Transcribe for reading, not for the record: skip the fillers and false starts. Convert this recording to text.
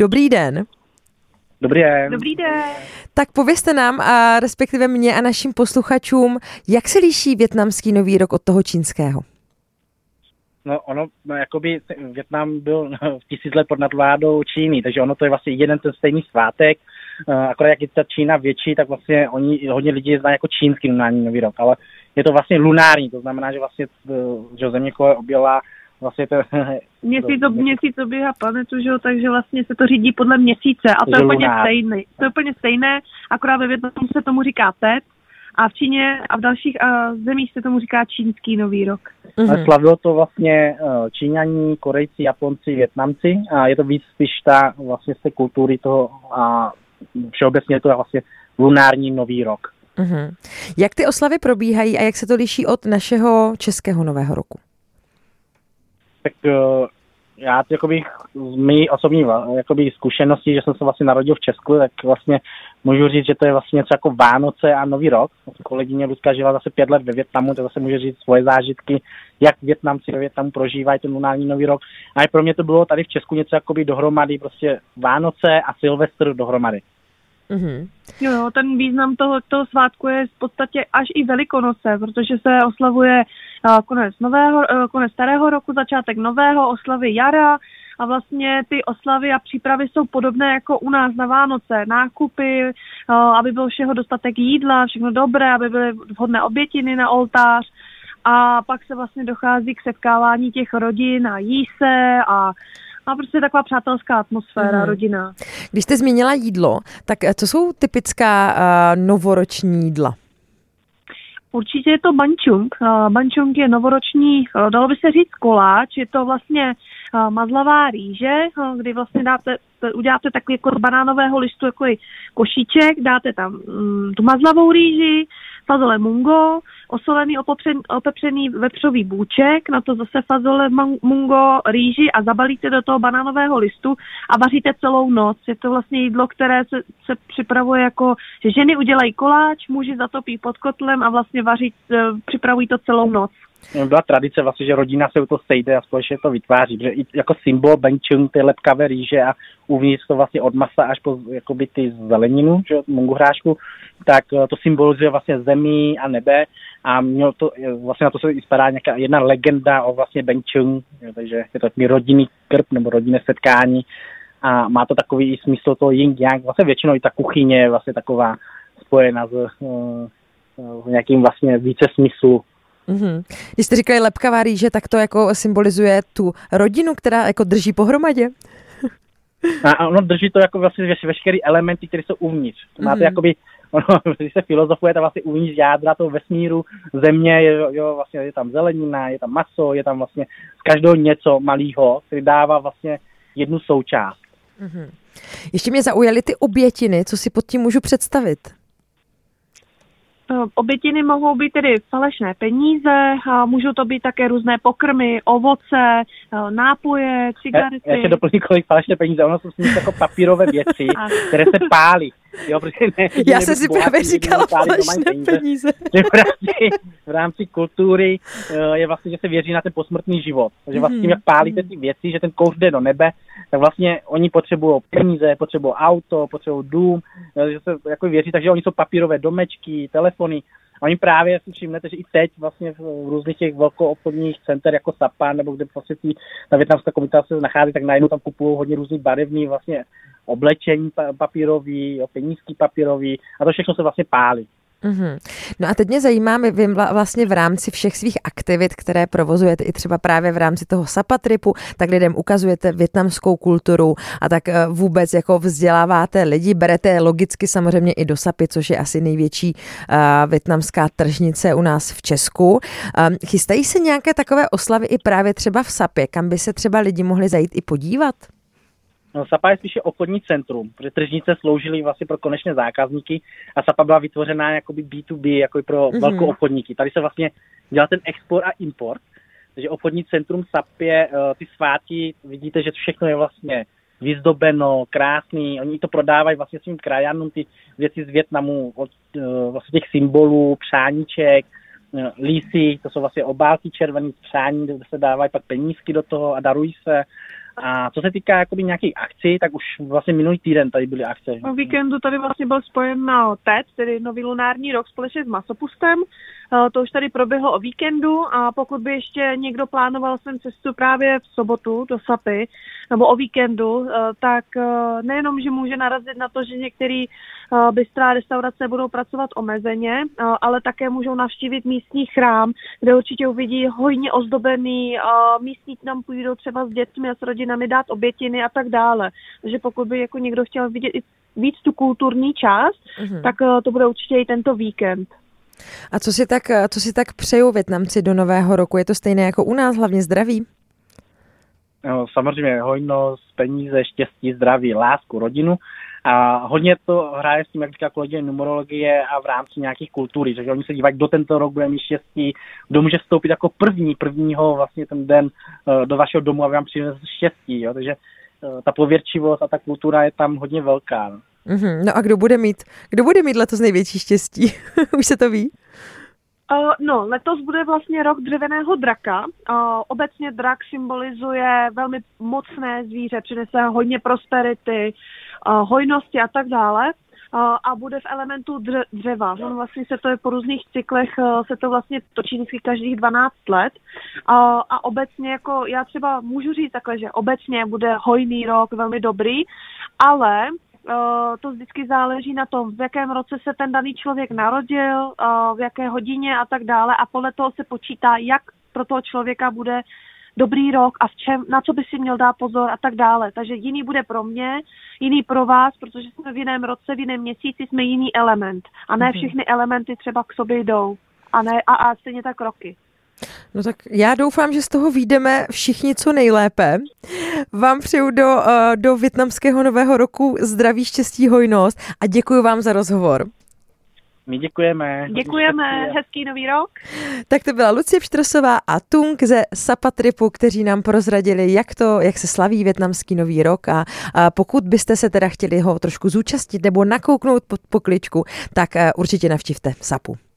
Dobrý den. Dobrý den. Dobrý den. Tak povězte nám, a respektive mě a našim posluchačům, jak se liší vietnamský nový rok od toho čínského? No, jakoby Vietnam byl 1000 let pod nadvládou Číny, takže ono to je vlastně jeden ten stejný svátek, akorát jak je ta Čína větší, tak vlastně hodně lidí znají jako čínský lunární nový rok, ale je to vlastně lunární, to znamená, že vlastně že země kole objela vlastně to... Měsíc oběhá planetu, že jo, takže vlastně se to řídí podle měsíce a to je úplně stejné. To je úplně stejné, akorát ve Vietnamu se tomu říká Tet a v Číně a v dalších zemích se tomu říká čínský nový rok. Ale slavilo to vlastně Číňaní, Korejci, Japonci, Vietnamci a je to víc spíš ta vlastně z té kultury toho a všeobecně je to vlastně lunární nový rok. Jak ty oslavy probíhají a jak se to liší od našeho českého nového roku? Tak já jakoby z mý osobní jakoby zkušenosti, že jsem se vlastně narodil v Česku, tak vlastně můžu říct, že to je vlastně něco jako Vánoce a Nový rok. Kolegyně Lucka žila zase 5 let ve Vietnamu, tak zase může říct svoje zážitky, jak Vietnamci ve Vietnamu prožívají ten lunární Nový rok. A pro mě to bylo tady v Česku něco jakoby dohromady, prostě Vánoce a Silvestr dohromady. Jo, ten význam toho svátku je v podstatě až i Velikonoce, protože se oslavuje konec starého roku, začátek nového, oslavy jara a vlastně ty oslavy a přípravy jsou podobné jako u nás na Vánoce. Nákupy, aby bylo všeho dostatek jídla, všechno dobré, aby byly vhodné obětiny na oltář a pak se vlastně dochází k setkávání těch rodin a jí se a prostě taková přátelská atmosféra, rodina. Když jste zmínila jídlo, tak co jsou typická novoroční jídla? Určitě je to bančung. Bančung je novoroční, dalo by se říct koláč, je to vlastně mazlavá rýže, kdy vlastně uděláte takový jako z banánového listu jako košíček, dáte tam tu mazlavou rýži, fazole mungo, osolený opepřený vepřový bůček, na to zase fazole mungo, rýži a zabalíte do toho banánového listu a vaříte celou noc. Je to vlastně jídlo, které se připravuje jako, že ženy udělají koláč, muži zatopí pod kotlem a vlastně připravují to celou noc. Byla tradice vlastně, že rodina se u toho sejde a společně to vytváří, protože i jako symbol bančung, ty lepkavé rýže a uvnitř to vlastně od masa až po jakoby ty zeleninu, že mungu hrášku, tak to symbolizuje vlastně zemi a nebe a mělo to, vlastně na to se i spadá nějaká jedna legenda o vlastně bančung, takže je to takový rodinný krb nebo rodinné setkání a má to takový smysl toho yin-yang, vlastně většinou i ta kuchyně je vlastně taková spojená s nějakým vlastně více smyslu. Když jste říkali lepkavá rýže, tak to jako symbolizuje tu rodinu, která jako drží pohromadě? A ono drží to jako vlastně veškeré elementy, které jsou uvnitř. Máte jakoby, když se filozofuje, tak vlastně uvnitř jádra toho vesmíru, země, vlastně je tam zelenina, je tam maso, je tam vlastně z každého něco malého, který dává vlastně jednu součást. Ještě mě zaujaly ty obětiny, co si pod tím můžu představit? Obětiny mohou být tedy falešné peníze, a můžou to být také různé pokrmy, ovoce, nápoje, cigarety. Já se doplním, kolik falešné peníze, ono jsou s nimi jako papírové věci, které se pálí. Jo, já jsem si právě říkala falešné peníze. V rámci kultury je vlastně, že se věří na ten posmrtný život. Takže vlastně jak pálíte ty věci, že ten kouř jde do nebe, tak vlastně oni potřebují peníze, potřebují auto, potřebují dům, že se jako věří, takže oni jsou papírové domečky, telefony. A oni právě si všimnete, že i teď vlastně v různých těch velkoobchodních center jako Sapa, nebo kde vlastně ta vietnamská komunita se nachází, tak najednou tam kupují hodně různých barevných vlastně oblečení papírový, penízky papírový a to všechno se vlastně pálí. No a teď mě zajímá, vy vlastně v rámci všech svých aktivit, které provozujete i třeba právě v rámci toho Sapa tripu, tak lidem ukazujete vietnamskou kulturu a tak vůbec jako vzděláváte lidi, berete logicky samozřejmě i do Sapy, což je asi největší vietnamská tržnice u nás v Česku. Chystají se nějaké takové oslavy i právě třeba v Sapě, kam by se třeba lidi mohli zajít i podívat? No, Sapa je spíše obchodní centrum, protože tržnice sloužily vlastně pro konečné zákazníky a Sapa byla vytvořená jakoby B2B, jako pro velkou obchodníky. Tady se vlastně dělá ten export a import, takže obchodní centrum Sapě, ty svátky, vidíte, že všechno je vlastně vyzdobeno, krásný, oni to prodávají vlastně svým krajanům, ty věci z Vietnamu, od vlastně těch symbolů, přáníček, lísy, to jsou vlastně obálky červený z přání, kde se dávají pak penízky do toho a darují se. A co se týká jakoby nějakých akcí, tak už vlastně minulý týden tady byly akce. O víkendu tady vlastně byl spojen TED, tedy Nový lunární rok společně s Masopustem. To už tady proběhlo o víkendu a pokud by ještě někdo plánoval sem cestu právě v sobotu do Sapy nebo o víkendu, tak nejenom, že může narazit na to, že některý bystra a restaurace budou pracovat omezeně, ale také můžou navštívit místní chrám, kde určitě uvidí hojně ozdobený, místní tam půjdou třeba s dětmi a s rodinami dát obětiny a tak dále. Takže pokud by jako někdo chtěl vidět i víc tu kulturní část, tak to bude určitě i tento víkend. A co si tak přejou Vietnamci do Nového roku? Je to stejné jako u nás, hlavně zdraví? No, samozřejmě hojnost, peníze, štěstí, zdraví, lásku, rodinu. A hodně to hraje s tím, jak říká kolegyně, numerologie a v rámci nějakých kultury. Takže oni se dívají, kdo tento rok bude mít štěstí, kdo může vstoupit jako prvního vlastně ten den do vašeho domu, aby vám přinese štěstí. Jo? Takže ta pověrčivost a ta kultura je tam hodně velká. No. No a kdo bude mít letos největší štěstí? Už se to ví? No, letos bude vlastně rok dřevěného draka. Obecně drak symbolizuje velmi mocné zvíře, přinese hodně prosperity, hojnosti a tak dále. A bude v elementu dřeva. On vlastně se to je po různých cyklech, se to vlastně točí vždycky každých 12 let. A obecně, jako já třeba můžu říct takhle, že obecně bude hojný rok, velmi dobrý, ale to vždycky záleží na tom, v jakém roce se ten daný člověk narodil, v jaké hodině a tak dále a podle toho se počítá, jak pro toho člověka bude dobrý rok a na co by si měl dát pozor a tak dále. Takže jiný bude pro mě, jiný pro vás, protože jsme v jiném roce, v jiném měsíci jsme jiný element a ne všechny elementy třeba k sobě jdou a stejně tak roky. No tak já doufám, že z toho vyjdeme všichni co nejlépe. Vám přeju do vietnamského nového roku zdraví, štěstí, hojnost a děkuji vám za rozhovor. My děkujeme. Děkujeme, hezký nový rok. Tak to byla Lucie Pštrosová a Tung ze Sapa Tripu, kteří nám prozradili, jak se slaví vietnamský nový rok a pokud byste se teda chtěli ho trošku zúčastnit nebo nakouknout pod pokličku, tak určitě navštivte Sapu.